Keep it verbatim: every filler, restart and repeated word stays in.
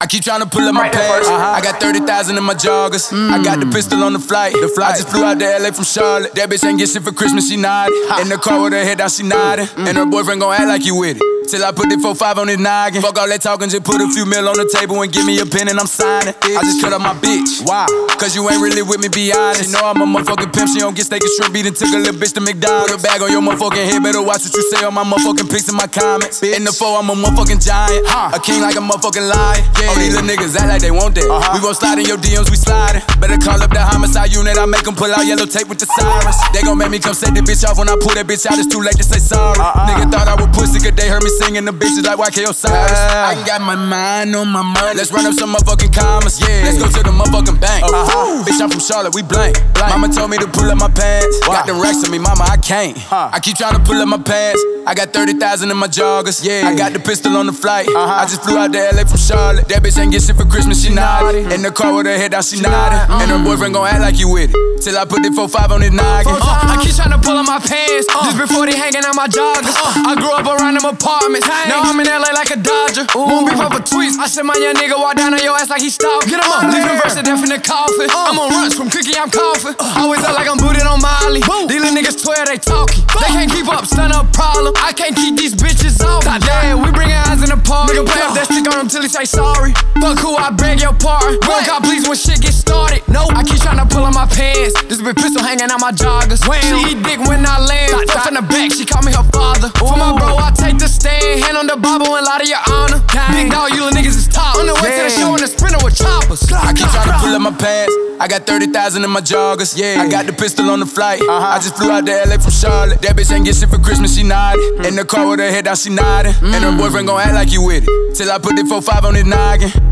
I keep trying to pull up my pants. Uh-huh. I got thirty thousand in my joggers. Mm. I got the pistol on the flight. the flight. I just flew out to L A from Charlotte. That bitch ain't get shit for Christmas, she nodded. Ha. In the car with her head down, she nodding. Mm. And her boyfriend gon' act like you with it. Till I put the four five on his noggin. Fuck all that talking, just put a few mil on the table and give me a pen and I'm signing. I just cut up my bitch. Why? Cause you ain't really with me, be honest. She know I'm a motherfucking pimp, she don't get steak and shrimp beat and took a little bitch to McDonald's. Put a bag on your motherfucking head, better watch what you say on my motherfucking pics and my comments. Bitch. In the four, I'm a motherfucking giant. Huh. A king like a motherfucking lion. Yeah. All these little niggas act like they want that. Uh-huh. We gon' slide in your D Ms, we sliding. Better call up the homicide unit, I make them pull out yellow tape with the sirens. They gon' make me come set the bitch off when I pull that bitch out, it's too late to say sorry. Uh-uh. Nigga thought I was pussy, cause they heard me singing the bitches like Y K Osiris. I ain't got my mind on my money. Let's run up some motherfucking commas, yeah. Let's go to the motherfucking bank. Uh-huh. Bitch, I'm from Charlotte, we blank. blank. Mama told me to pull up my pants. Wow. Got them racks on me, mama, I can't. Huh. I keep trying to pull up my pants. I got thirty thousand in my joggers. Yeah. I got the pistol on the flight. Uh-huh. I just flew out to L A from Charlotte. That bitch ain't get shit for Christmas, she nodded. In the car with her head down, she, she nodded. Mm. And her boyfriend gon' act like you with it. Till I put the four five on his noggin. Uh, I keep trying to pull up my pants. Uh. Just before they hanging out my joggers. Uh. I grew up around them apartments. Hey. Now I'm in L A like a Dodger. Ooh. Won't beef up for tweets. I said my young nigga walk down on your ass like he stopped. Get him up, leave him verse to death in the coffin. Uh. I'm on runs from Cookie, I'm coughing. Uh. Always act like I'm booted on Molly. Boo. These little niggas twelve, they talking. Boo. They can't keep up, stun up problem. I can't keep these bitches off. Yeah, we bringin' eyes in the party. Nigga play up that stick on him till he say sorry. Fuck who, I beg your pardon. One cop please when shit get started. No, I keep tryna pull on my pants. This big pistol hanging out my joggers. Wham. She eat dick when I land. Fuck from the back, she call me her father. Ooh. For my bro, I take the stand. Hand on the Bible and lie to your honor. Dang. Big dog, you little niggas is top. On the way yeah. to the show in the sprinter with choppers. I keep tryna pull up my pants. I got thirty thousand in my joggers. Yeah. I got the pistol on the flight. Uh-huh. I just flew out to L A from Charlotte. That bitch ain't get shit for Christmas, she nodded. Mm. In the car with her head down, she nodding. Mm. And her boyfriend gon' act like you with it. Till I put the four five on his noggin.